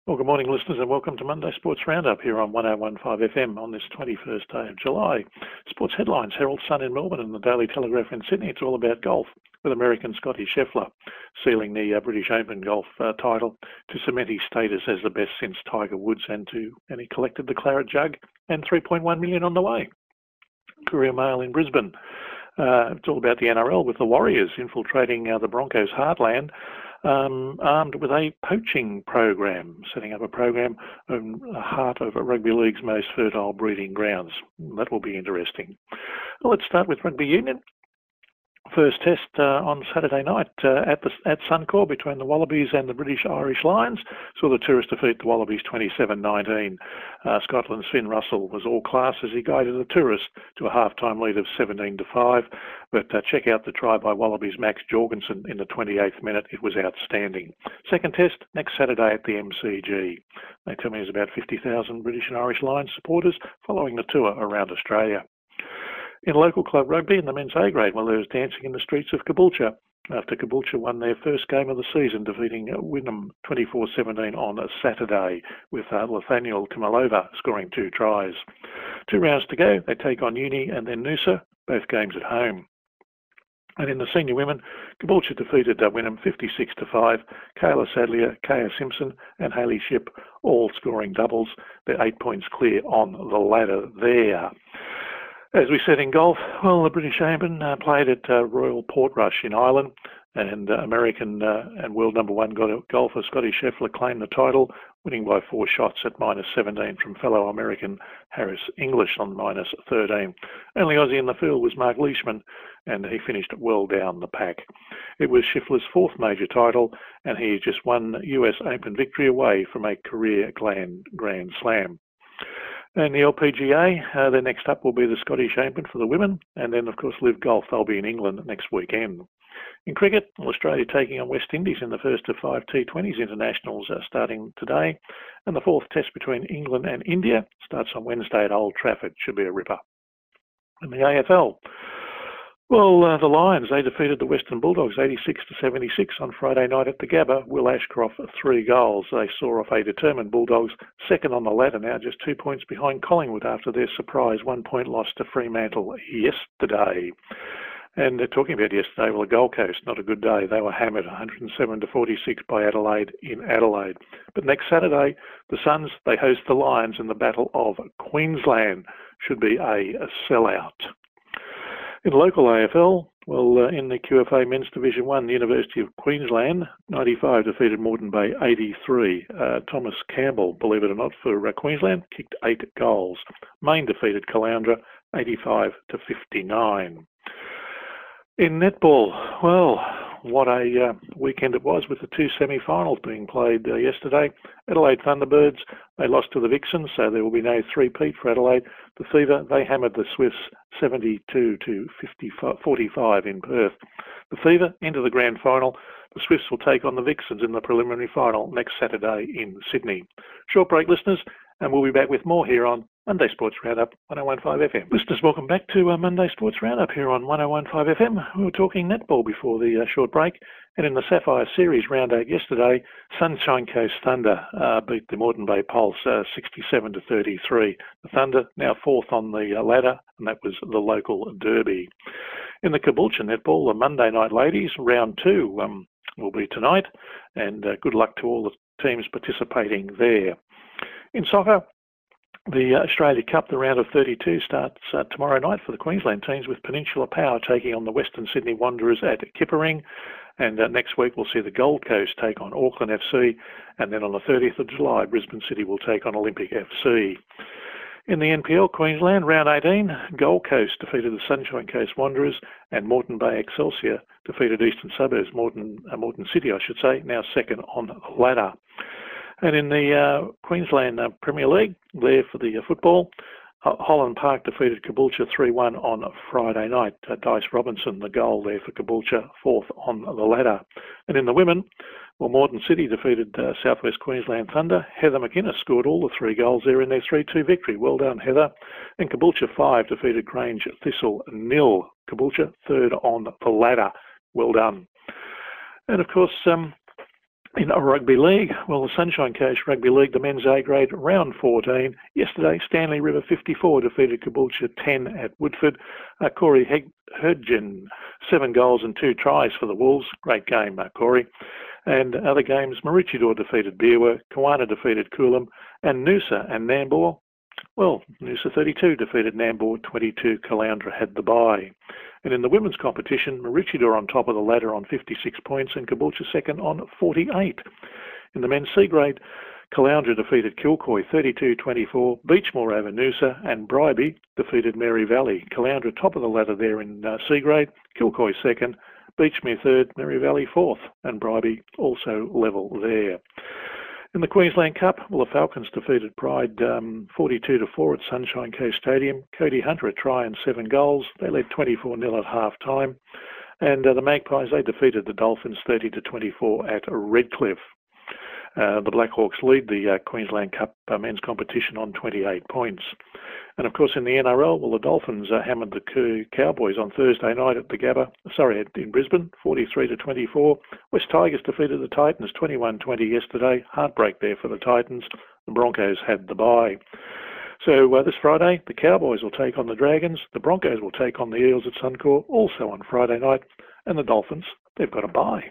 Well, good morning, listeners, and welcome to Monday Sports Roundup here on 101.5 FM on this 21st day of July. Sports headlines: Herald Sun in Melbourne and the Daily Telegraph in Sydney. It's all about golf, with American Scotty Scheffler sealing the British Open golf title to cement his status as the best since Tiger Woods, and he collected the claret jug and $3.1 million on the way. Courier Mail in Brisbane. It's all about the NRL, with the Warriors infiltrating the Broncos' heartland, armed with a poaching program, setting up a program in the heart of Rugby League's most fertile breeding grounds. That will be interesting. Well, let's start with rugby union. First test on Saturday night at Suncorp between the Wallabies and the British Irish Lions saw the Tourists defeat the Wallabies 27-19. Scotland's Finn Russell was all class as he guided the Tourists to a half-time lead of 17-5. But check out the try by Wallabies' Max Jorgensen in the 28th minute. It was outstanding. Second test next Saturday at the MCG. They tell me there's about 50,000 British and Irish Lions supporters following the tour around Australia. In local club rugby in the men's A grade, well, there was dancing in the streets of Caboolture after Caboolture won their first game of the season, defeating Wynnum 24-17 on a Saturday, with Nathaniel Timalova scoring 2 tries. 2 rounds to go. They take on Uni and then Noosa, both games at home. And in the senior women, Caboolture defeated Wynnum 56-5. Kayla Sadlier, Kaya Simpson and Hayley Shipp all scoring doubles. They're 8 points clear on the ladder there. As we said in golf, well, the British Open played at Royal Portrush in Ireland, and American and world number 1 golfer Scotty Scheffler claimed the title, winning by 4 shots at -17 from fellow American Harris English on -13. Only Aussie in the field was Mark Leishman, and he finished well down the pack. It was Scheffler's 4th major title, and he is just 1 US Open victory away from a career Grand Slam. And the LPGA, the next up will be the Scottish Open for the women, and then, of course, Live Golf. They'll be in England next weekend. In cricket, Australia taking on West Indies in the first of 5 T20s internationals starting today, and the 4th test between England and India starts on Wednesday at Old Trafford. Should be a ripper. In the AFL, well, the Lions, they defeated the Western Bulldogs 86-76 on Friday night at the Gabba. Will Ashcroft 3 goals. They saw off a determined Bulldogs, second on the ladder now, just 2 points behind Collingwood after their surprise 1-point loss to Fremantle yesterday. And talking about yesterday, well, the Gold Coast, not a good day. They were hammered 107-46 by Adelaide in Adelaide. But next Saturday, the Suns, they host the Lions in the Battle of Queensland. Should be a sellout. In local AFL, well, in the QFA Men's Division 1, the University of Queensland, 95, defeated Moreton Bay 83. Thomas Campbell, believe it or not, for Queensland, kicked 8 goals. Maine defeated Caloundra 85-59. In netball, well, what a weekend it was with the 2 semi-finals being played yesterday. Adelaide Thunderbirds, they lost to the Vixens, so there will be no 3-peat for Adelaide. The Fever, they hammered the Swifts 72-45 in Perth. The Fever into the grand final. The Swifts will take on the Vixens in the preliminary final next Saturday in Sydney. Short break, listeners, and we'll be back with more here on Monday Sports Roundup, 101.5 FM. Listeners, welcome back to Monday Sports Roundup here on 101.5 FM. We were talking netball before the short break, and in the Sapphire Series Round 8 yesterday, Sunshine Coast Thunder beat the Moreton Bay Pulse 67-33. The Thunder now 4th on the ladder, and that was the local derby. In the Caboolture netball, the Monday night ladies, Round 2 will be tonight, and good luck to all the teams participating there. In soccer, the Australia Cup, the round of 32, starts tomorrow night for the Queensland teams, with Peninsula Power taking on the Western Sydney Wanderers at Kippering. And next week we'll see the Gold Coast take on Auckland FC. And then on the 30th of July, Brisbane City will take on Olympic FC. In the NPL Queensland, round 18, Gold Coast defeated the Sunshine Coast Wanderers, and Moreton Bay Excelsior defeated Eastern Suburbs, Moreton City, I should say, now second on the ladder. And in the Queensland Premier League, there for the football, Holland Park defeated Caboolture 3-1 on Friday night. Dice Robinson, the goal there for Caboolture, 4th on the ladder. And in the women, well, Moreton City defeated Southwest Queensland Thunder. Heather McInnes scored all the 3 goals there in their 3-2 victory. Well done, Heather. And Caboolture 5 defeated Grange Thistle 0. Caboolture 3rd on the ladder. Well done. And of course, In rugby league, well, the Sunshine Coast Rugby League, the men's A grade, round 14. Yesterday, Stanley River 54 defeated Caboolture 10 at Woodford. Corey Herdgen, 7 goals and 2 tries for the Wolves. Great game, Corey. And other games, Maroochydore defeated Beerwah, Kawana defeated Coolum, and Noosa and Nambour. Well, Noosa 32 defeated Nambour 22. Caloundra had the bye. And in the women's competition, Maroochydore on top of the ladder on 56 points and Caboolture second on 48. In the men's C grade, Caloundra defeated Kilcoy 32-24, Beechmore over Noosa, and Bribie defeated Mary Valley. Caloundra top of the ladder there in C grade, Kilcoy second, Beechmere third, Mary Valley fourth, and Bribie also level there. In the Queensland Cup, well, the Falcons defeated Pride 42-4 at Sunshine Coast Stadium. Cody Hunter a try and 7 goals. They led 24-0 at half-time. And the Magpies, they defeated the Dolphins 30-24 at Redcliffe. The Blackhawks lead the Queensland Cup men's competition on 28 points. And of course in the NRL, well, the Dolphins hammered the Cowboys on Thursday night at the Gabba, in Brisbane, 43-24. West Tigers defeated the Titans 21-20 yesterday. Heartbreak there for the Titans. The Broncos had the bye. So this Friday, the Cowboys will take on the Dragons. The Broncos will take on the Eels at Suncorp, also on Friday night. And the Dolphins, they've got a bye.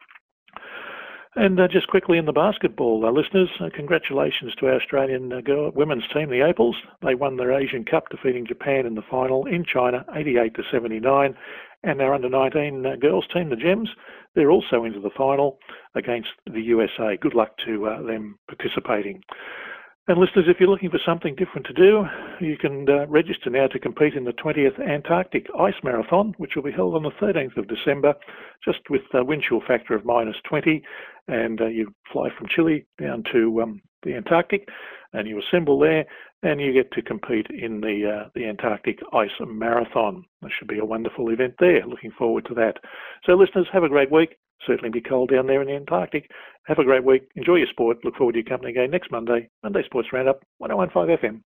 And just quickly in the basketball, listeners, congratulations to our Australian women's team, the Opals. They won their Asian Cup, defeating Japan in the final in China, 88-79. And our under-19 girls team, the Gems, they're also into the final against the USA. Good luck to them participating. And listeners, if you're looking for something different to do, you can register now to compete in the 20th Antarctic Ice Marathon, which will be held on the 13th of December, just with a wind chill factor of -20. And you fly from Chile down to the Antarctic, and you assemble there, and you get to compete in the Antarctic Ice Marathon. That should be a wonderful event there. Looking forward to that. So listeners, have a great week. Certainly be cold down there in the Antarctic. Have a great week. Enjoy your sport. Look forward to your company again next Monday. Monday Sports Roundup, 101.5 FM.